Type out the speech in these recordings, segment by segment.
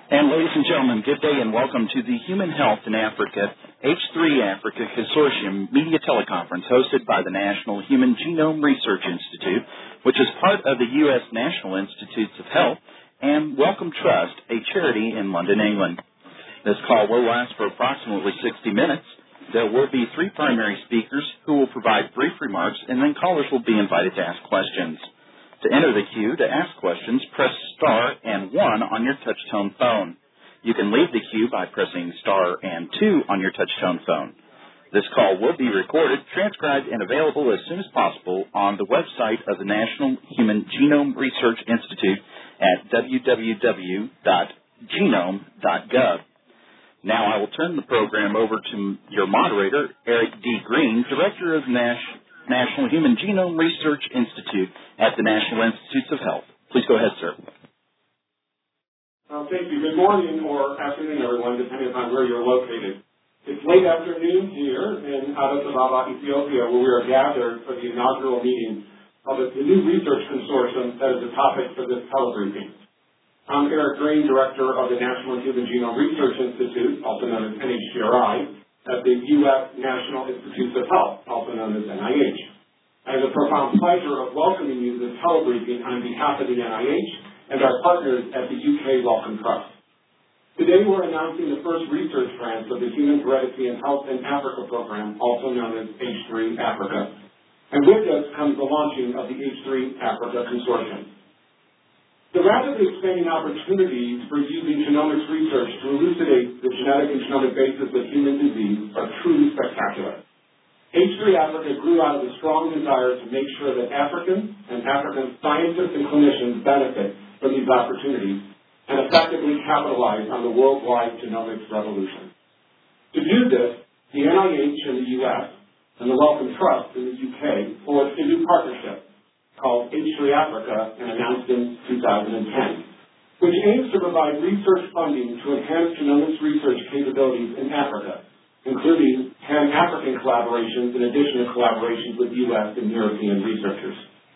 And ladies and gentlemen, good day and welcome to the Human Health in Africa H3 Africa Consortium Media Teleconference hosted by the National Human Genome Research Institute, which is part of the U.S. National Institutes of Health and Wellcome Trust, a charity in London, England. This call will last for approximately 60 minutes. There will be three primary speakers who will provide brief remarks, and then callers will be invited to ask questions. To enter the queue to ask questions, press star and 1 on your touch-tone phone. You can leave the queue by pressing star and 2 on your touch-tone phone. This call will be recorded, transcribed, and available as soon as possible on the website of the National Human Genome Research Institute at www.genome.gov. Now I will turn the program over to your moderator, Eric D. Green, Director of National Human Genome Research Institute at the National Institutes of Health. Please go ahead, sir. Thank you. Good morning or afternoon, everyone, depending upon where you're located. It's late afternoon here in Addis Ababa, Ethiopia, where we are gathered for the inaugural meeting of the new research consortium that is the topic for this telebriefing. I'm Eric Green, Director of the National Human Genome Research Institute, also known as NHGRI, at the U.S. National Institutes of Health, also known as NIH. I have the profound pleasure of welcoming you to this telebriefing on behalf of the NIH and our partners at the UK Wellcome Trust. Today we're announcing the first research grants of the Human Heredity and Health in Africa program, also known as H3 Africa. And with us comes the launching of the H3 Africa Consortium. The rapidly expanding opportunities for using genomics research to elucidate the genetic and genomic basis of human disease are truly spectacular. H3 Africa grew out of a strong desire to make sure that Africans and African scientists and clinicians benefit from these opportunities and effectively capitalize on the worldwide genomics revolution. To do this, the NIH in the U.S. and the Wellcome Trust in the UK forged a new partnership called H3 Africa and announced in 2010, which aims to provide research funding to enhance genomics research capabilities in Africa, including Pan-African collaborations in addition to collaborations with U.S. and European researchers.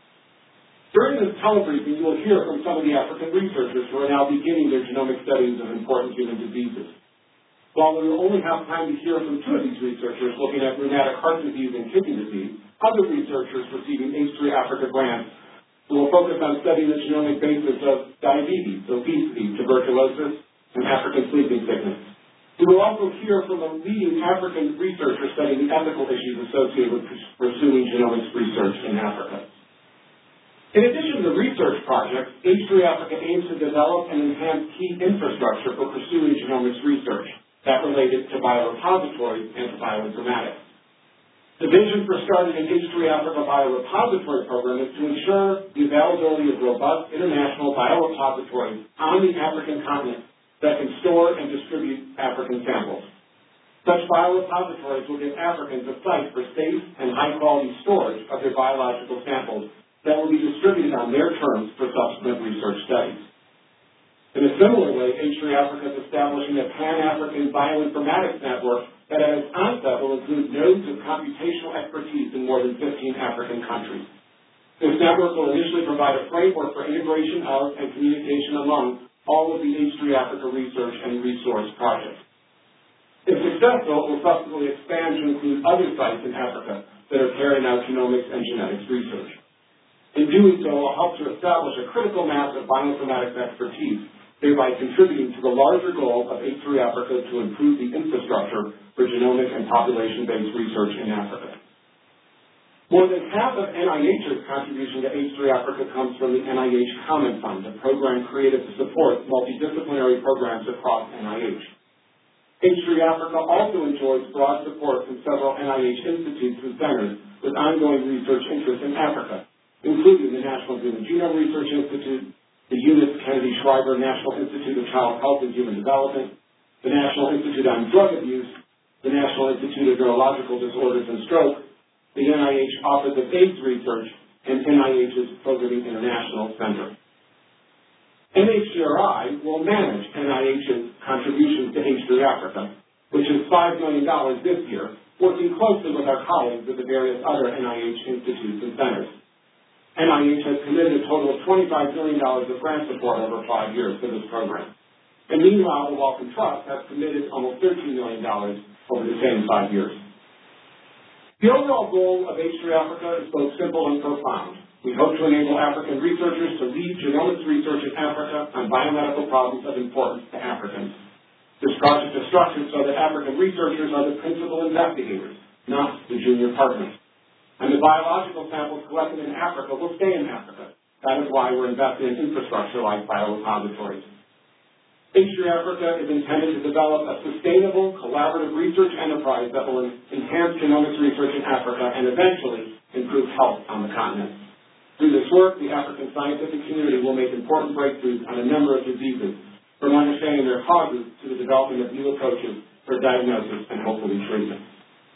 During this telebriefing, you will hear from some of the African researchers who are now beginning their genomic studies of important human diseases. While we will only have time to hear from two of these researchers looking at rheumatic heart disease and kidney disease, other researchers receiving H3 Africa grants will focus on studying the genomic basis of diabetes, obesity, tuberculosis, and African sleeping sickness. We will also hear from a leading African researcher studying the ethical issues associated with pursuing genomics research in Africa. In addition to research projects, H3 Africa aims to develop and enhance key infrastructure for pursuing genomics research that related to biorepositories and to bioinformatics. The vision for starting an H3 Africa biorepository program is to ensure the availability of robust international biorepositories on the African continent that can store and distribute African samples. Such biorepositories will give Africans a site for safe and high-quality storage of their biological samples that will be distributed on their terms for subsequent research studies. In a similar way, H3 Africa is establishing a Pan-African bioinformatics network that at its onset will include nodes of computational expertise in more than 15 African countries. This network will initially provide a framework for integration of and communication among all of the H3 Africa research and resource projects. If successful, it will subsequently expand to include other sites in Africa that are carrying out genomics and genetics research. In doing so, it will help to establish a critical mass of bioinformatics expertise, thereby contributing to the larger goal of H3 Africa to improve the infrastructure for genomic and population-based research in Africa. More than half of NIH's contribution to H3 Africa comes from the NIH Common Fund, a program created to support multidisciplinary programs across NIH. H3 Africa also enjoys broad support from several NIH institutes and centers with ongoing research interests in Africa, including the National Human Genome Research Institute, the Eunice Kennedy Shriver National Institute of Child Health and Human Development, the National Institute on Drug Abuse, the National Institute of Neurological Disorders and Stroke, the NIH Office of AIDS Research, and NIH's Programming International Center. NHGRI will manage NIH's contributions to H3 Africa, which is $5 million this year, working closely with our colleagues at the various other NIH institutes and centers. NIH has committed a total of $25 million of grant support over 5 years for this program. And meanwhile, the Wellcome Trust has committed almost $13 million over the same 5 years. The overall goal of H3 Africa is both simple and profound. We hope to enable African researchers to lead genomics research in Africa on biomedical problems of importance to Africans. This project is structured so that African researchers are the principal investigators, not the junior partners. And the biological samples collected in Africa will stay in Africa. That is why we're investing in infrastructure like biorepositories. H3 Africa is intended to develop a sustainable, collaborative research enterprise that will enhance genomics research in Africa and eventually improve health on the continent. Through this work, the African scientific community will make important breakthroughs on a number of diseases, from understanding their causes to the development of new approaches for diagnosis and hopefully treatment.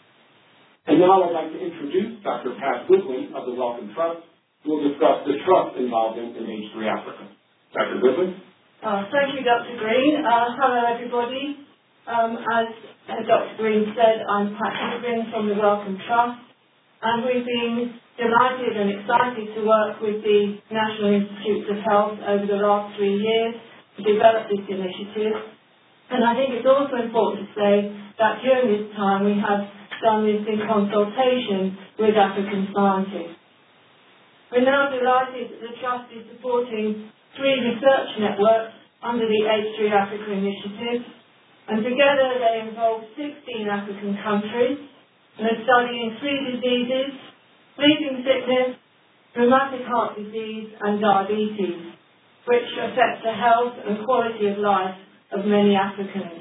And now I'd like to introduce Dr. Pat Goodwin of the Wellcome Trust, who will discuss the trust involvement in H3 Africa. Dr. Goodwin? Thank you, Dr. Green. Hello, everybody. As Dr. Green said, I'm Pat Goodwin from the Wellcome Trust, and we've been delighted and excited to work with the National Institutes of Health over the last 3 years to develop this initiative. And I think it's also important to say that during this time we have done this in consultation with African scientists. We're now delighted that the Trust is supporting 3 research networks under the H3 Africa initiative, and together they involve 16 African countries and are studying 3 diseases: sleeping sickness, rheumatic heart disease and diabetes, which affect the health and quality of life of many Africans.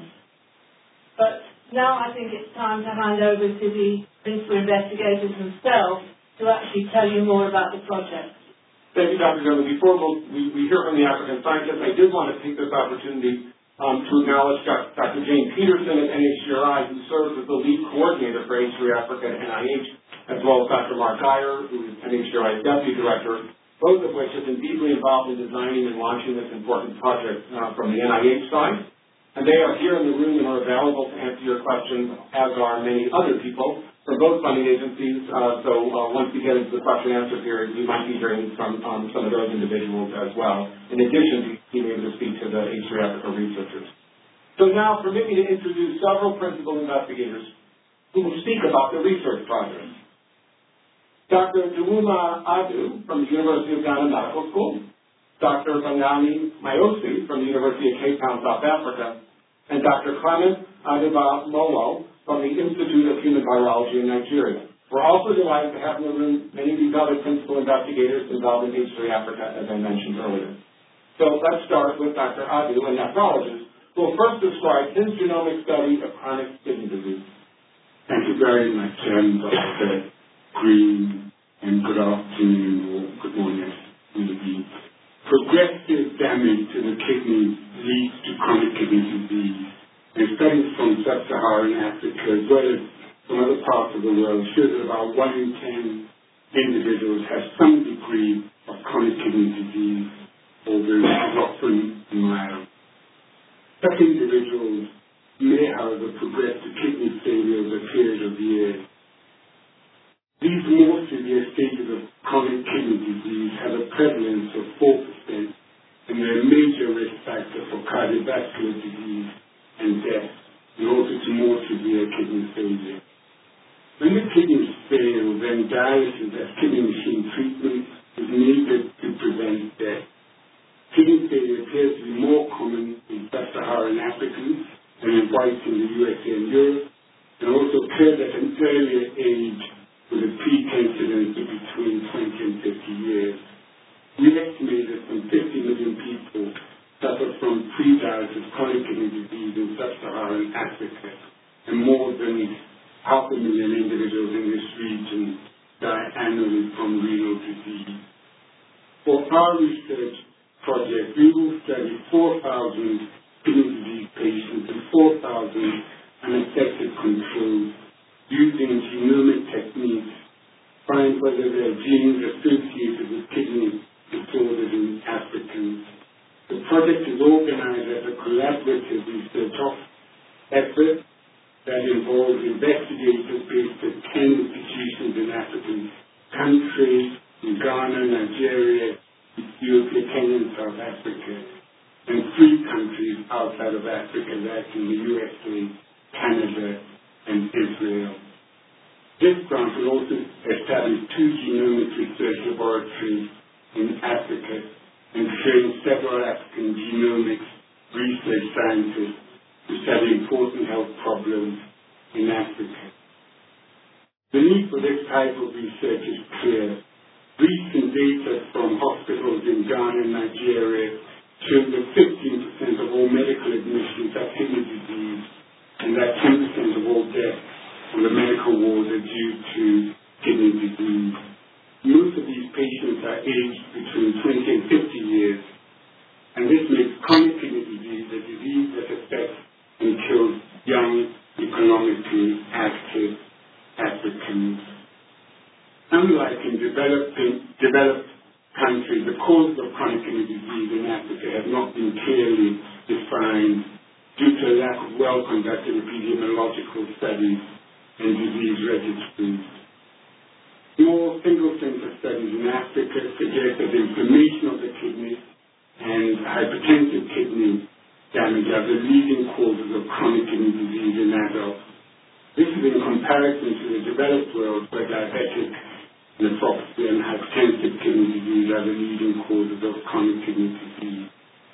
But now I think it's time to hand over to the principal investigators themselves to actually tell you more about the project. Thank you, Dr. Goodwin. Before we hear from the African scientists, I did want to take this opportunity to acknowledge Dr. Jane Peterson at NHGRI, who serves as the lead coordinator for H3 Africa at NIH, as well as Dr. Mark Geyer, who is NHGRI's deputy director, both of which have been deeply involved in designing and launching this important project from the NIH side. And they are here in the room and are available to answer your questions, as are many other people from both funding agencies. So once we get into the question and answer period, we might be hearing from some of those individuals as well, in addition to being able to speak to the H3 Africa researchers. So now permit me to introduce several principal investigators who will speak about the research project. Dr. Dwuma Adu from the University of Ghana Medical School, Dr. Bangani Mayosi from the University of Cape Town, South Africa, and Dr. Clement Adiba Molo from the Institute of Human Virology in Nigeria. We're also delighted to have in the room many of these other principal investigators involved in H3 Africa, as I mentioned earlier. So let's start with Dr. Adu, a nephrologist, who will first describe his genomic study of chronic kidney disease. Thank you very much, Dr. Green, and good afternoon or good morning. Progressive damage to the kidney leads to chronic kidney disease. And studies from sub-Saharan Africa, as well as from other parts of the world, show that about 1 in 10 individuals have some degree of chronic kidney disease, although it's often mild. Such individuals may, however, progress to kidney failure over a period of years. These more severe stages of chronic kidney disease have a prevalence of 4%, and they're a major risk factor for cardiovascular disease and death, and also to more severe kidney failure. When the kidneys fail, then dialysis as kidney machine treatment is needed to prevent death. Kidney failure appears to be more common in sub-Saharan Africans than in whites in the USA and Europe, and also occurs at an earlier age with a peak incidence of between 20 and 50 years. We estimate that some 50 million people suffer from pre-dialysis chronic kidney disease in sub-Saharan Africa, and more than 500,000 individuals in this region die annually from renal disease. For our research project, we will study 4,000 kidney disease patients and 4,000 unaffected controls using genomic techniques to find whether there are genes associated with kidney disorders in Africans. The project is organized as a collaborative research effort that involves investigators based at 10 institutions in African countries, in Ghana, Nigeria, Ethiopia, Kenya, and South Africa. and 3 countries outside of Africa, that's in the USA, Canada, and Israel. This grant will also establish 2 genomic research laboratories in Africa and train several African genomics research scientists to study important health problems in Africa. The need for this type of research is clear. Recent data from hospitals in Ghana and Nigeria show that 15% of all medical admissions have kidney disease and that 10% of all deaths on the medical wards are due to kidney disease. Most of these patients are aged between 20 and 50 years, and this makes chronic kidney disease a disease that affects and kills young, economically active Africans. Unlike in developed countries, the causes of chronic kidney disease in Africa have not been clearly defined due to a lack of well-conducted epidemiological studies and disease registries. More single-center studies in Africa suggest that inflammation of the kidney and hypertensive kidney damage are the leading causes of chronic kidney disease in adults. This is in comparison to the developed world where diabetic nephropathy and hypertensive kidney disease are the leading causes of chronic kidney disease.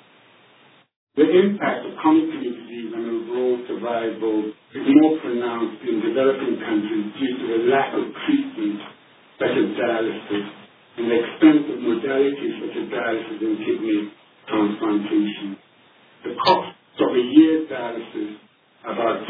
The impact of chronic kidney disease on overall survival is more pronounced in developing countries due to the lack of treatment such as dialysis and the expensive modalities such as dialysis and kidney transplantation. The cost of a year's dialysis are about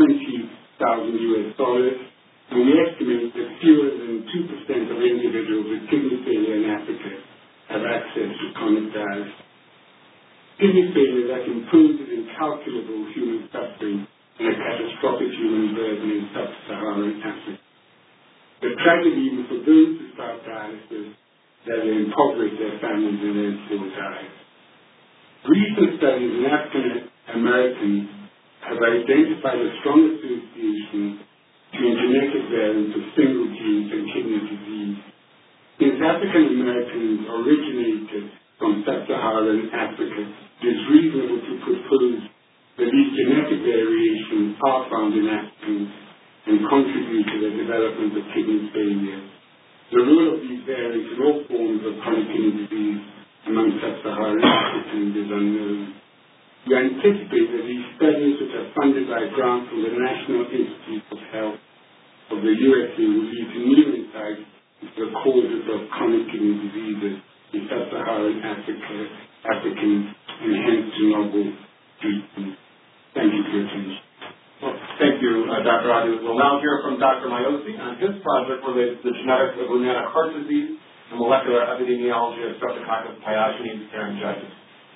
$20,000, and we estimate that fewer than 2% of individuals with kidney failure in Africa have access to chronic dialysis. Kidney failure that imposes incalculable human suffering and a catastrophic human burden in sub-Saharan Africa. The tragedy even for those who start dialysis that they impoverish their families and then still die. Recent studies in African Americans have identified a strong association between genetic variants of single genes and kidney disease. Since African Americans originated from sub-Saharan Africa, it is reasonable to propose that these genetic variations are found in Africans and contribute to the development of kidney failure. The role of these variants in all forms of chronic kidney disease among sub-Saharan Africans is unknown. We anticipate that these studies, which are funded by grants from the National Institute of Health of the USA, will lead to new insights into the causes of chronic kidney diseases in sub-Saharan Africans and hence to novel treatments. Thank you for your attention. Well, thank you, Dr. Adu. We'll now hear from Dr. Mayosi on his project related to the genetics of rheumatic heart disease and molecular epidemiology of streptococcus pyogenes pharyngitis.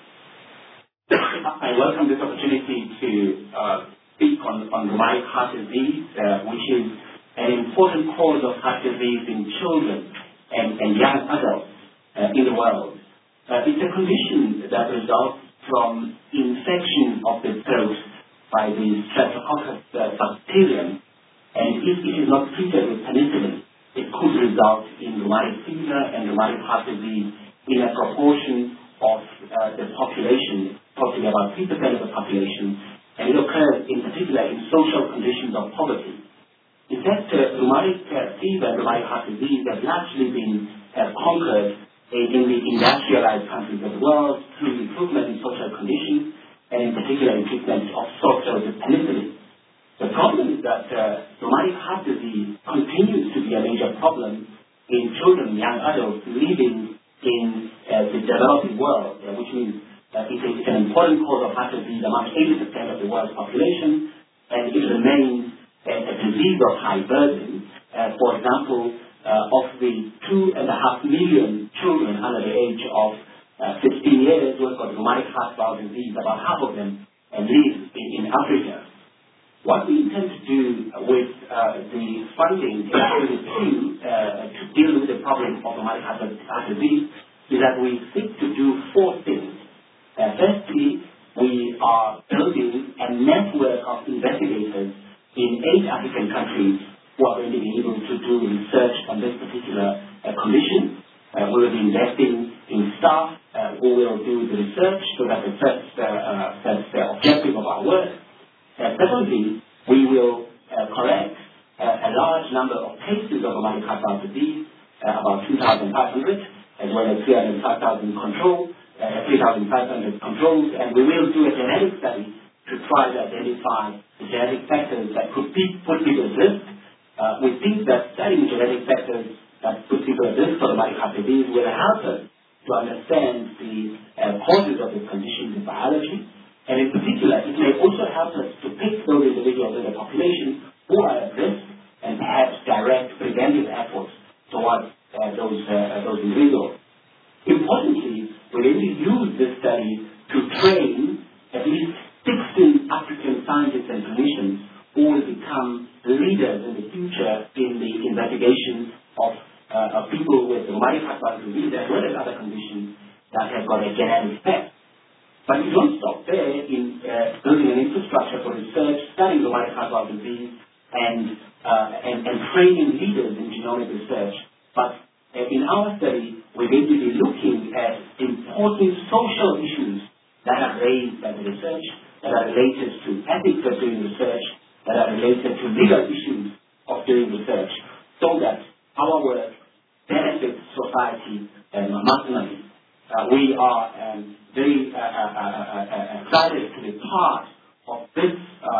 I welcome this opportunity to speak on rheumatic heart disease, which is an important cause of heart disease in children and young adults in the world. It's a condition that results from infection of the throat by the streptococcus bacterium, and if it is not treated with penicillin, it could result in rheumatic fever and rheumatic heart disease in a proportion of the population, possibly about 3% of the population, and it occurs in particular in social conditions of poverty. In fact, rheumatic fever and rheumatic heart disease have largely been conquered in the industrialized countries of the world through improvement in social conditions, and in particular in treatment of social with penicillin. The problem is that rheumatic heart disease continues to be a major problem in children and young adults living in the developing world, which means it's an important cause of heart disease among 80% of the world's population, and it remains a disease of high burden. For example, of the 2.5 million children under the age of 15 years who have got rheumatic heart valve disease, about half of them live in Africa. What we intend to do with the funding to deal with the problem of rheumatic heart disease is that we seek to do 4 things. Firstly, we are building a network of investigators in 8 African countries who are going to be able to do research on this particular condition. We will be investing in staff who will do the research, so that's the objective of our work. Secondly, we will collect a large number of cases of rheumatic heart valve disease, about 2,500, as well as 305,000 controls, 3,500 controls, and we will do a genetic study to try to identify the genetic factors that could put people at risk. We think that studying genetic factors that put people at risk for rheumatic heart disease will help us to understand the causes of this condition, the biology, and in particular, it may also help us to pick those individuals in the population who are at risk and perhaps direct preventive efforts towards those individuals. Importantly, we're going to use this study to train at least 16 African scientists and clinicians who will become leaders in the future in the investigation of people with rheumatic heart valve disease as well as other conditions that have got a genetic effect. But we don't stop there in building an infrastructure for research, studying rheumatic heart valve disease, and training leaders in genomic research. But in our study, we're going to be looking at important social issues that are raised by the research, that are related to ethics of doing research, that are related to legal issues of doing research, so that our work benefits society maximally. We are very excited to be part of this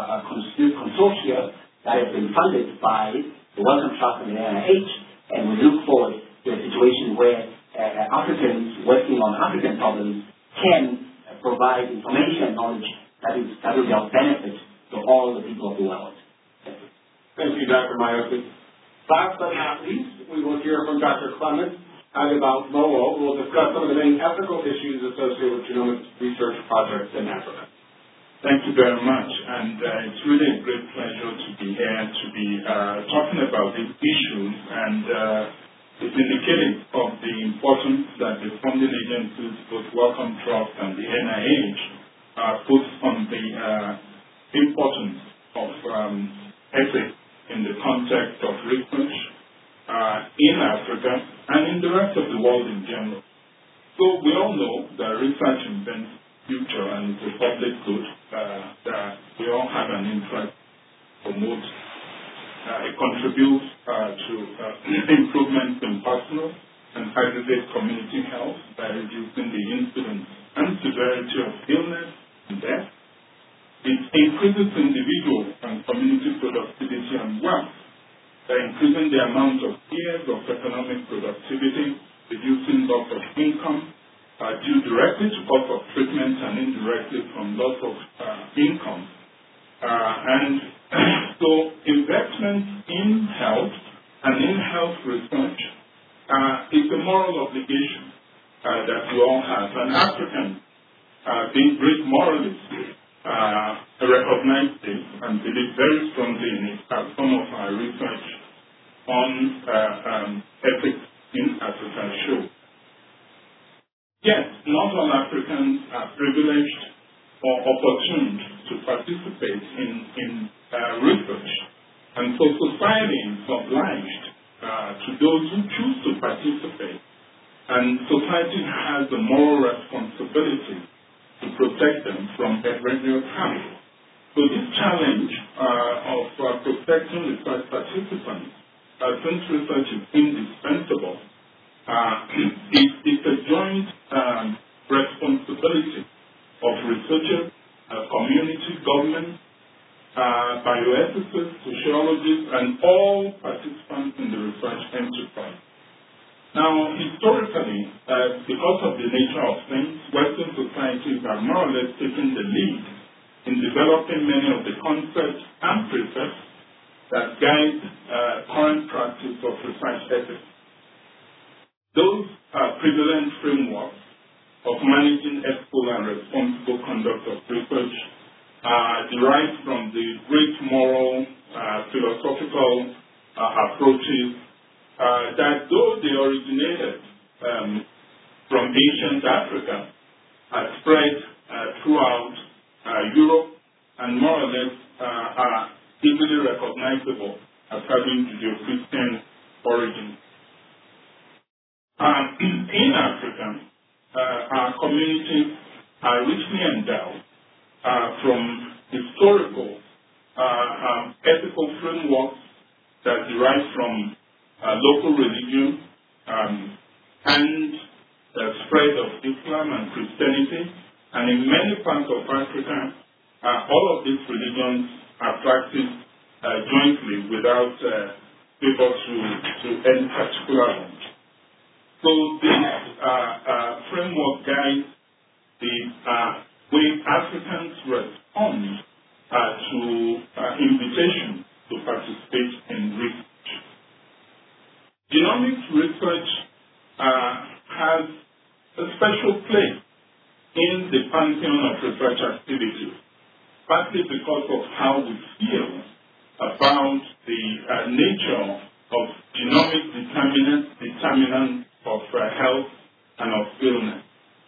consortium that has been funded by the Wellcome Trust and the NIH, and we look forward to a situation where Africans working on African problems can provide information and knowledge that will be of benefit to all the people of the world. Thank you, Dr. Mayosi. Last but not least, we will hear from Dr. Clement about MOO, who will discuss some of the main ethical issues associated with genomic research projects in Africa. Thank you very much, and it's really a great pleasure to be here to be talking about these issues, and it's indicative of the importance that the funding agencies, both Wellcome Trust and the NIH, put on the importance of ethics in the context of research in Africa and in the rest of the world in general. So we all know that research invents future and it's a public good that we all have an interest to promote. It contributes to improvements in personal and aggregate community health by reducing the incidence and severity of illness and death. It increases individual and community productivity and wealth by increasing the amount of years of economic productivity, reducing loss of income due directly to cost of treatment and indirectly from loss of income. And so investment in health and in health research is a moral obligation that we all have. And Africans, being great moralists, recognize this and believe very strongly in it, as some of our research on ethics in Africa show. Yes, not all Africans are privileged or opportune to participate in research, and so society is obliged to those who choose to participate, and society has the moral responsibility to protect them from irregular harm. So this challenge of protecting research participants, since research is indispensable, it's a joint responsibility of researchers, community, government, bioethicists, sociologists, and all participants in the research enterprise. Now, historically, because of the nature of things, Western societies have more or less taken the lead in developing many of the concepts and precepts that guide current practice of research ethics. Those prevalent frameworks of managing ethical and responsible conduct of research derived from the great moral, philosophical approaches that, though they originated from ancient Africa, are spread throughout Europe and more or less are easily recognizable as having Judeo-Christian origins. In Africa, our communities are richly endowed from historical, ethical frameworks that derive from local religion and the spread of Islam and Christianity. And in many parts of Africa, all of these religions are practiced jointly without favor to any particular one. So this framework guides the way Africans respond to invitation to participate in research. Genomics research has a special place in the pantheon of research activities, partly because of how we feel about the nature of genomic determinants of health and of illness.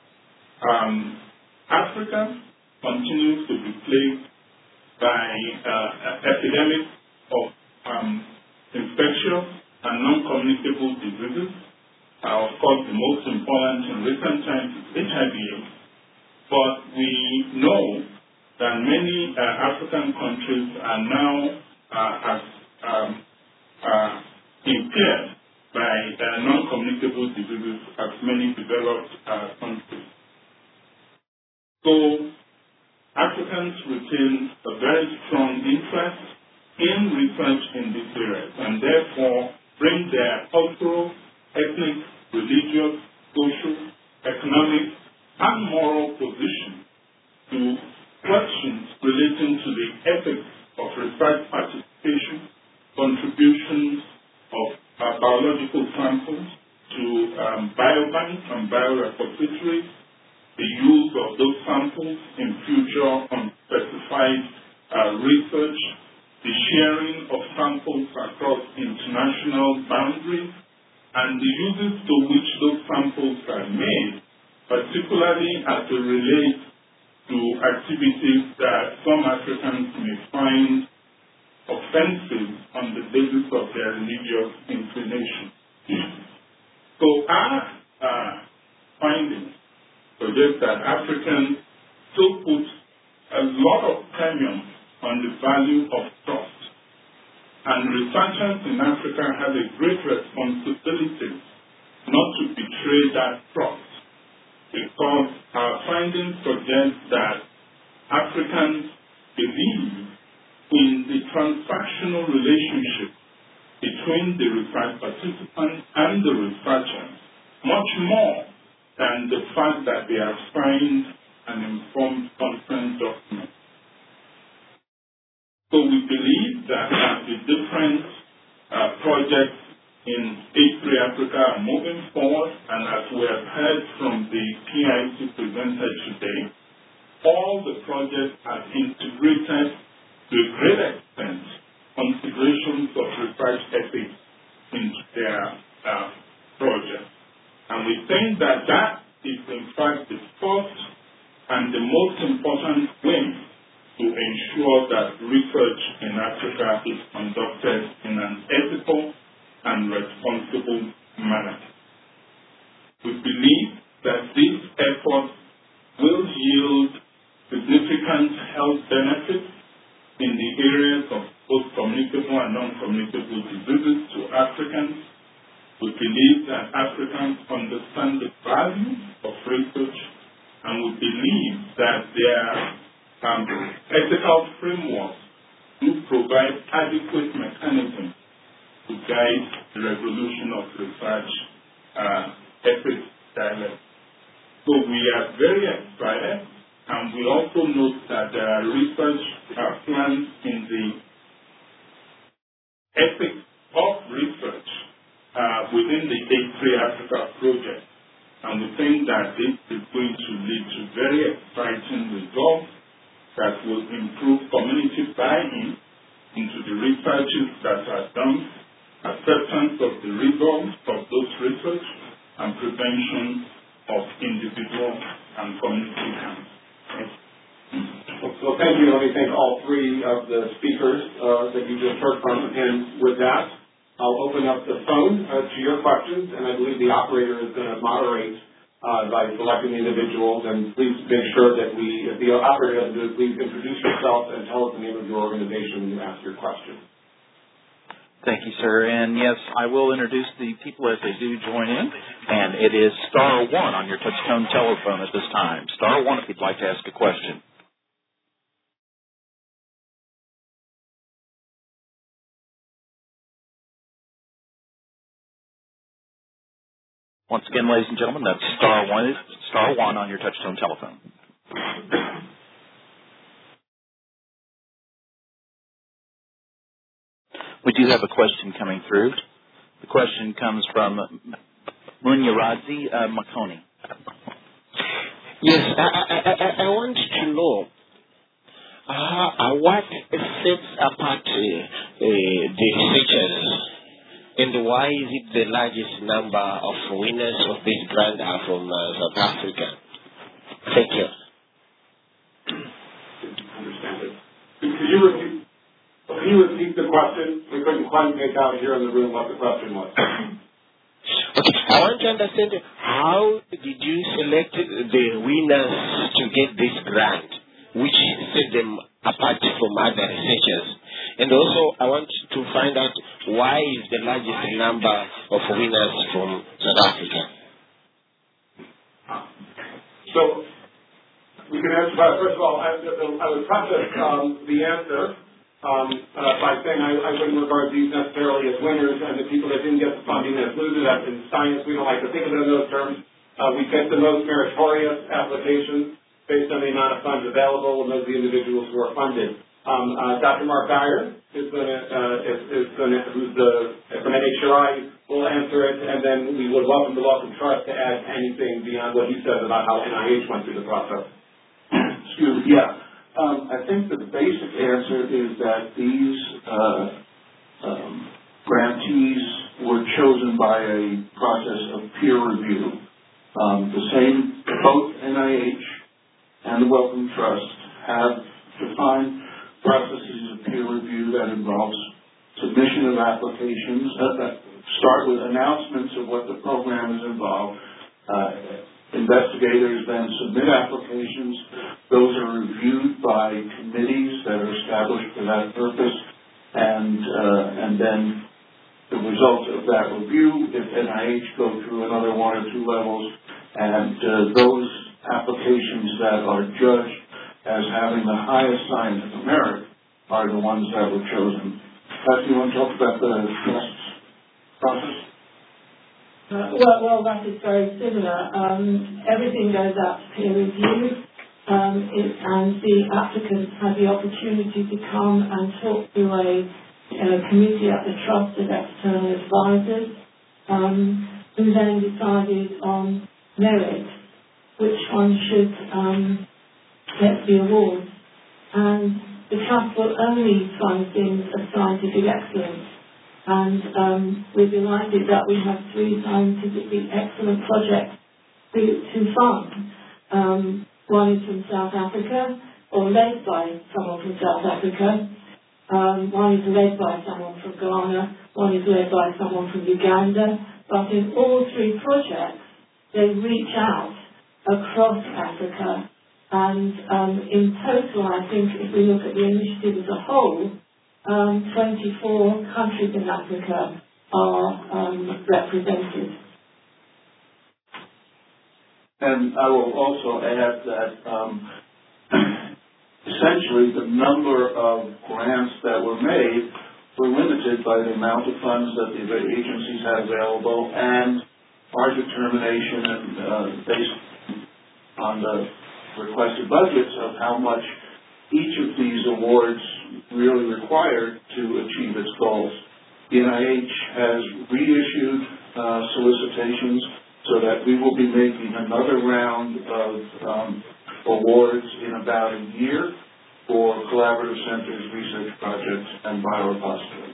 Africa continues to be plagued by epidemics of infectious and non-communicable diseases. Of course, the most important in recent times is HIV/AIDS. But we know that many African countries are now impaired by non-communicable diseases as many developed countries. So Africans retain a very strong interest in research in these areas and therefore bring their cultural, ethnic, religious, social, economic, and moral position to questions relating to the ethics of research participation, contributions of biological samples to biobanks and biorepositories, the use of those samples in future unspecified research, the sharing of samples across international boundaries, and the uses to which those samples are made, particularly as it relates to activities that some Africans may find offensive on the basis of their religious inclination. So our findings suggest that Africans still put a lot of premium on the value of trust. And researchers in Africa have a great responsibility not to betray that trust, because our findings suggest that Africans believe in the transactional relationship between the research participant and the researcher much more than the fact that they have signed an informed consent document. So we believe that the different projects in H3 Africa are moving forward, and as we have heard from the PIC presented today, all the projects have integrated to a great extent considerations of research ethics into their projects. And we think that that is in fact the first and the most important way to ensure that research in Africa is conducted in an ethical and responsible manner. We believe that these efforts will yield significant health benefits in the areas of both communicable and non-communicable diseases to Africans. We believe that Africans understand the value of research, and we believe that their ethical frameworks do provide adequate mechanisms to guide the resolution of research ethics dialogue. So we are very excited, and we also note that there are research plans in the ethics of research within the H3 Africa project. And we think that this is going to lead to very exciting results that will improve community buy-in into the researches that are done, acceptance of the results of those research, and prevention of individual and community harm. Well, thank you. Let me thank all three of the speakers that you just heard from. And with that, I'll open up the phone to your questions, and I believe the operator is going to moderate by selecting individuals. And please make sure that if the operator doesn't do it, please introduce yourself and tell us the name of your organization when you ask your question. Thank you, sir. And yes, I will introduce the people as they do join in. And it is *1 on your touch-tone telephone at this time. *1 if you'd like to ask a question. Once again, ladies and gentlemen, that's *1 on your touch-tone telephone. We do have a question coming through. The question comes from Munyarazi Makoni. Yes, I want to know what sets apart the researchers, and why is it the largest number of winners of this grant are from South Africa? Thank you. Understand it. Can you repeat the question? We couldn't quite make out here in the room what the question was. Okay, I want to understand how did you select the winners to get this grant, which set them apart from other researchers? And also, I want to find out why is the largest number of winners from South Africa? So, we can answer that. First of all, I would preface the answer by saying I wouldn't regard these necessarily as winners, and the people that didn't get the funding as losers. That's in science. We don't like to think of it in those terms. We get the most meritorious applications based on the amount of funds available, and those are the individuals who are funded. Dr. Mark Geyer who's from NHGRI, will answer it, and then we would welcome the Wellcome Trust to add anything beyond what he says about how NIH went through the process. Excuse me. Yeah. I think the basic answer is that these grantees were chosen by a process of peer review. Both NIH and the Wellcome Trust have defined processes of peer review that involves submission of applications that start with announcements of what the program is involved. Investigators then submit applications. Those are reviewed by committees that are established for that purpose, and then the results of that review, if NIH go through another one or two levels, and those applications that are judged as having the highest scientific merit are the ones that were chosen. Pat, do you want to talk about the process? Well, that is very similar. Everything goes out to peer review, and the applicants have the opportunity to come and talk to a committee at the Trust of external advisors, who then decided on merit, which one should get the award. And the Trust will only fund things of scientific excellence. And we're delighted that we have 3 scientifically excellent projects to fund. One is from South Africa, or led by someone from South Africa. One is led by someone from Ghana. One is led by someone from Uganda. But in all 3 projects, they reach out across Africa. And in total, I think if we look at the initiative as a whole, 24 countries in Africa are represented. And I will also add that essentially the number of grants that were made were limited by the amount of funds that the agencies had available and our determination and based on the requested budgets of how much each of these awards really required to achieve its goals. The NIH has reissued solicitations so that we will be making another round of awards in about a year for collaborative centers, research projects, and biorepositories.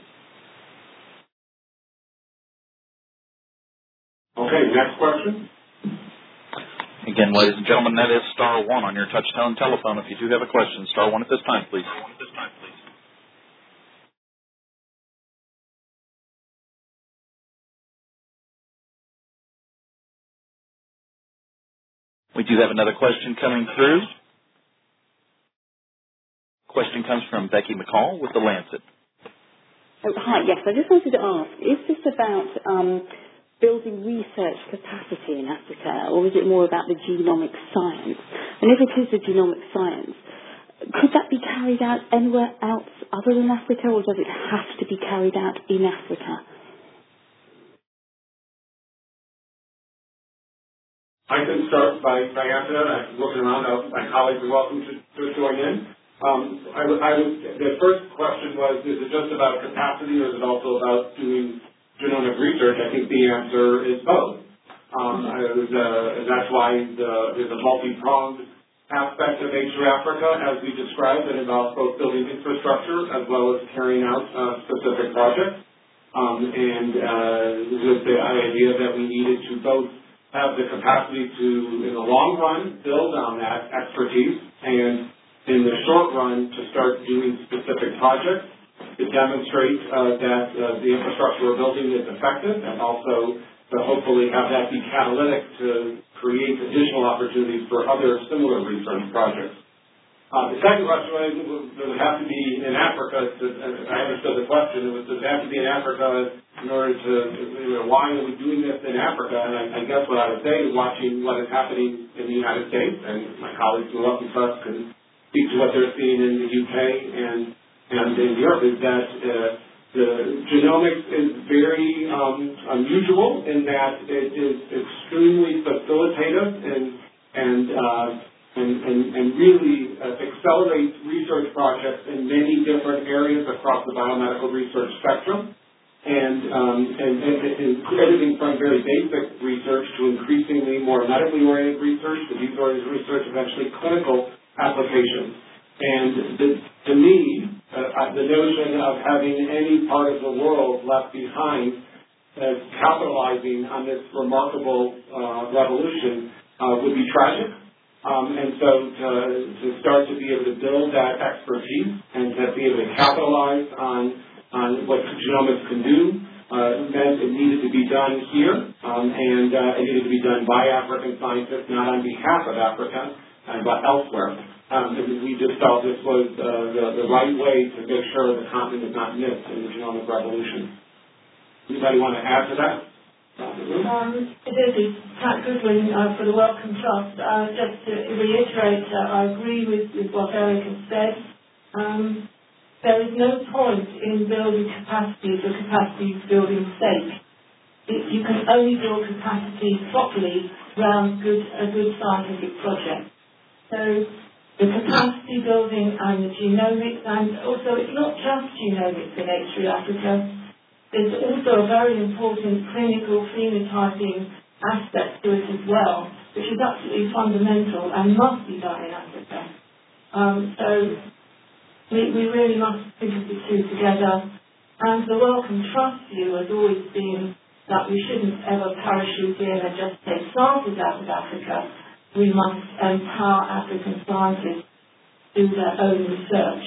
Okay, next question. Again, ladies and gentlemen, that is *1 on your touch-tone telephone. If you do have a question, *1 at this time, please. do have another question coming through. Question comes from Becky McCall with The Lancet. Oh, hi, yes, I just wanted to ask, is this about building research capacity in Africa, or is it more about the genomic science? And if it is the genomic science, could that be carried out anywhere else other than Africa, or does it have to be carried out in Africa? I can start by answering that. I'm looking around. My colleagues are welcome to join in. The first question was, is it just about capacity, or is it also about doing genomic research? I think the answer is both. That's why there's a multi-pronged aspect of H3 Africa, as we described, that involves both building infrastructure as well as carrying out specific projects. With the idea that we needed to both have the capacity to, in the long run, build on that expertise, and in the short run, to start doing specific projects to demonstrate that the infrastructure we're building is effective, and also to hopefully have that be catalytic to create additional opportunities for other similar research projects. The second question was, does it have to be in Africa? I understood the question. Does it have to be in Africa in order to, why are we doing this in Africa? And I guess what I would say is, watching what is happening in the United States, and my colleagues who are up in touch can speak to what they're seeing in the UK and in Europe, is that the genomics is very unusual in that it is extremely facilitative and really accelerates research projects in many different areas across the biomedical research spectrum. And everything from very basic research to increasingly more medically oriented research, disease-oriented research, eventually clinical applications. And to me, the notion of having any part of the world left behind as capitalizing on this remarkable revolution would be tragic. And so to start to be able to build that expertise and to be able to capitalize on what genomics can do meant it needed to be done here, and it needed to be done by African scientists, not on behalf of Africa, but elsewhere. We just felt this was the right way to make sure the continent is not missed in the genomic revolution. Anybody want to add to that? This is Pat Goodwin for the Wellcome Trust. Just to reiterate, I agree with what Eric has said. There is no point in building capacity for capacity building's sake. You can only build capacity properly around a good scientific project. So the capacity building and the genomics, and also it's not just genomics in H3 Africa. There's also a very important clinical phenotyping aspect to it as well, which is absolutely fundamental and must be done in Africa. So we really must think of the two together. And the Wellcome Trust view has always been that we shouldn't ever parachute in and just take samples out of Africa. We must empower African scientists to do their own research.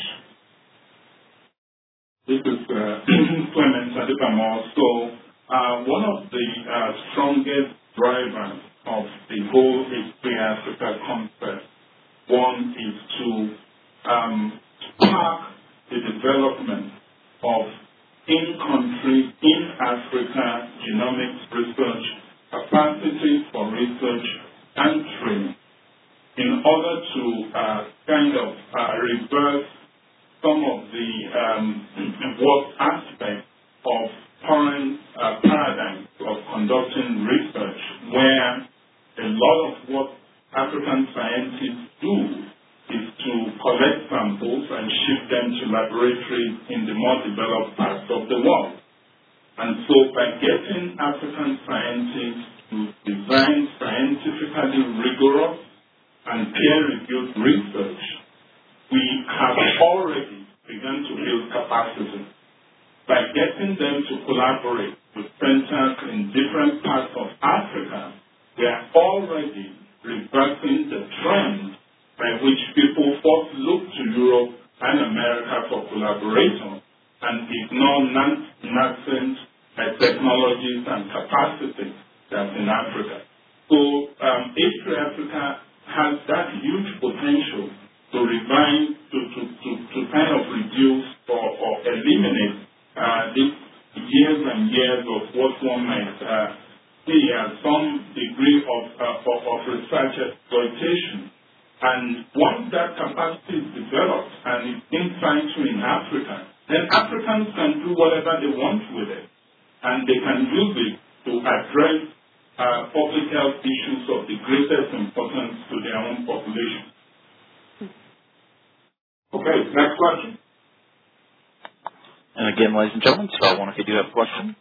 This is Clement Adibamo. So one of the strongest drivers of the whole H3 Africa concept, one is to spark the development of in-country, in-Africa genomics research, capacity for research and training, in order to reverse some of the worst aspects of current paradigm of conducting research, where a lot of what African scientists do is to collect samples and ship them to laboratories in the more developed parts of the world. And so by getting African scientists to design scientifically rigorous and peer-reviewed research, we have already begun to build capacity. By getting them to collaborate with centers in different parts of Africa, we are already reversing the trend by which people first look to Europe and America for collaboration and ignore nascent technologies and capacity that's in Africa. So H3 Africa has that huge potential to kind of reduce or eliminate these years and years of what one might see as some degree of research exploitation. And once that capacity is developed and it's being signed to in Africa, then Africans can do whatever they want with it. And they can use it to address public health issues of the greatest importance to their own population. Okay, next question. And again, ladies and gentlemen, star one if you do have a question.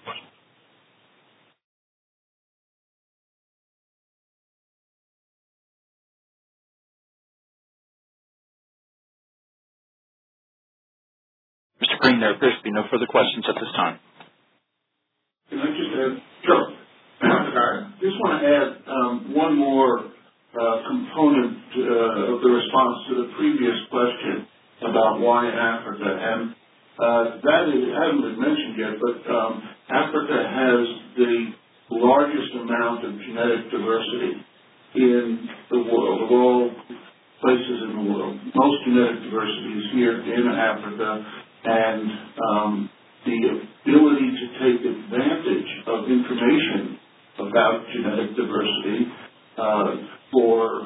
Mr. Green, there appears to be no further questions at this time. Can I just add? Sure. I just want to add one more component of the response to the previous question about why Africa. And that hasn't been mentioned yet, but Africa has the largest amount of genetic diversity in the world, of all places in the world. Most genetic diversity is here in Africa, and the ability to take advantage of information about genetic diversity for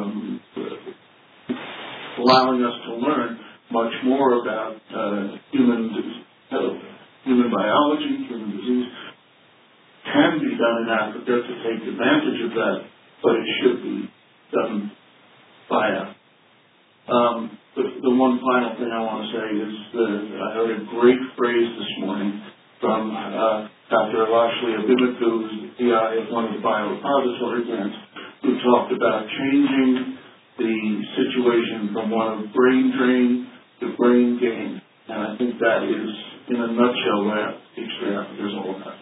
allowing us to learn much more about human biology, human disease, can be done in Africa to take advantage of that, but it should be done by us. The one final thing I want to say is that I heard a great phrase this morning from Dr. Lashley Abimaku, who's the PI of one of the biorepository grants, who talked about changing the situation from one of brain drain to brain gain. And I think that is, in a nutshell, what H3 Africa is all about.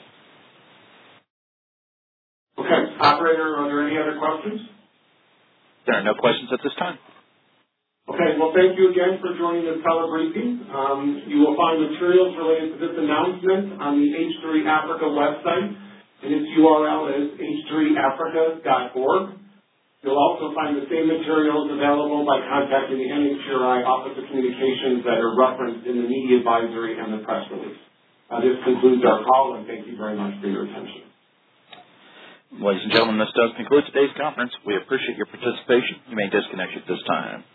Okay, operator, are there any other questions? There are no questions at this time. Okay, well, thank you again for joining this telebriefing. You will find materials related to this announcement on the H3 Africa website, and its URL is h3africa.org. You'll also find the same materials available by contacting the NHGRI Office of Communications that are referenced in the media advisory and the press release. This concludes our call, and thank you very much for your attention. Ladies and gentlemen, this does conclude today's conference. We appreciate your participation. You may disconnect at this time.